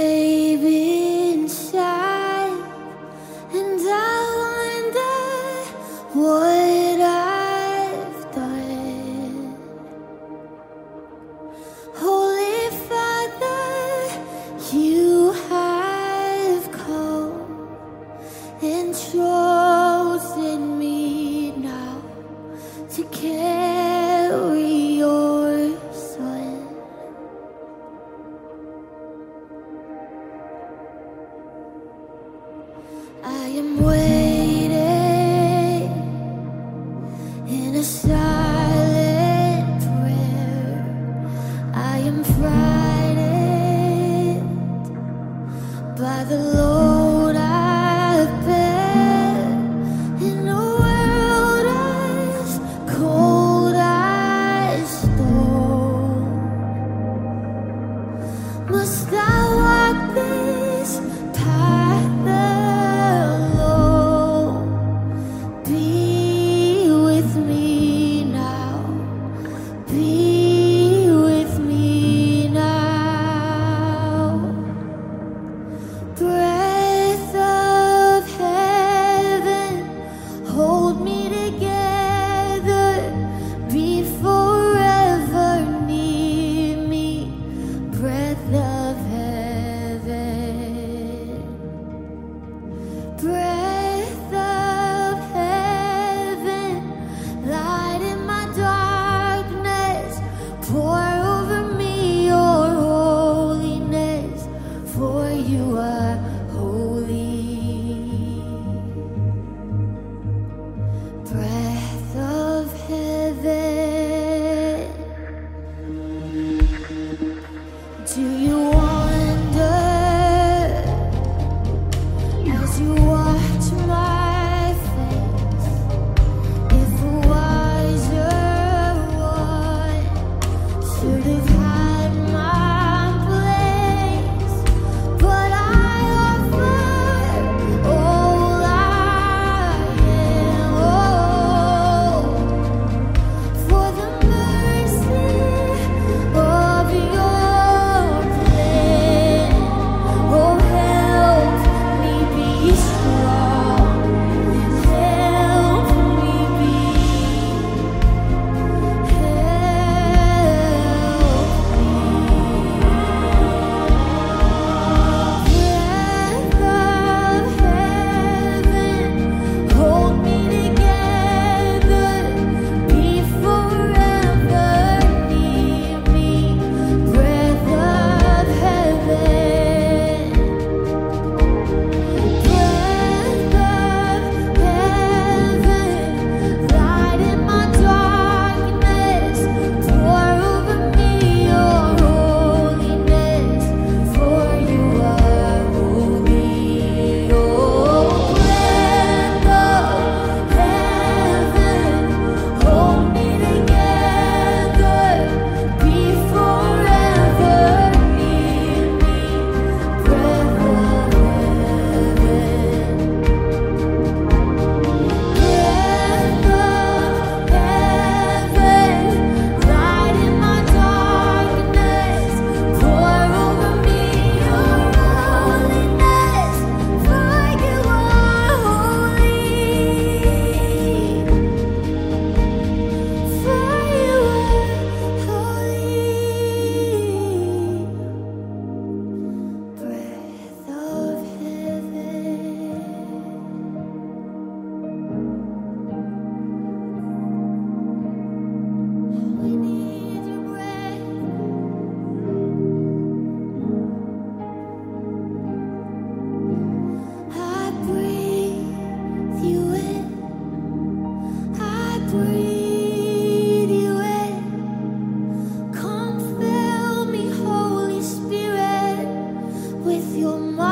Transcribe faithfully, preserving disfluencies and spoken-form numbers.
baby inside, and I wonder what I've done. Holy Father, you have come and chosen me now to carry your son. I am waiting in a silent prayer. I am frightened by the load I bear in a world as cold as stone. Must I walk this path alone? Be with me now. Be with me now. Breath of heaven, hold me together. Be forever near me. Breath of heaven. Breath of heaven, light in my darkness. Pour over me your holiness, for you are holy. Breath of heaven, do you wonder as you watch my face if a wiser one should have had my place? But I offer all I am, oh, for the mercy of your plan. Oh, help me be strong. Help me be, help me. Breath of heaven, hold me together. Be forever near me. Breath of heaven. Breath of heaven, light in my darkness. Pour over me your holiness, for you are holy. Oh, breath of heaven, hold me together. Be forever near me. Breath of heaven. Breath of heaven, light in my darkness. Pour over me your holiness, for you are holy. For you are holy. Breath of heaven. We need your breath. I breathe you in. I breathe you in. Come fill me, Holy Spirit, with your might.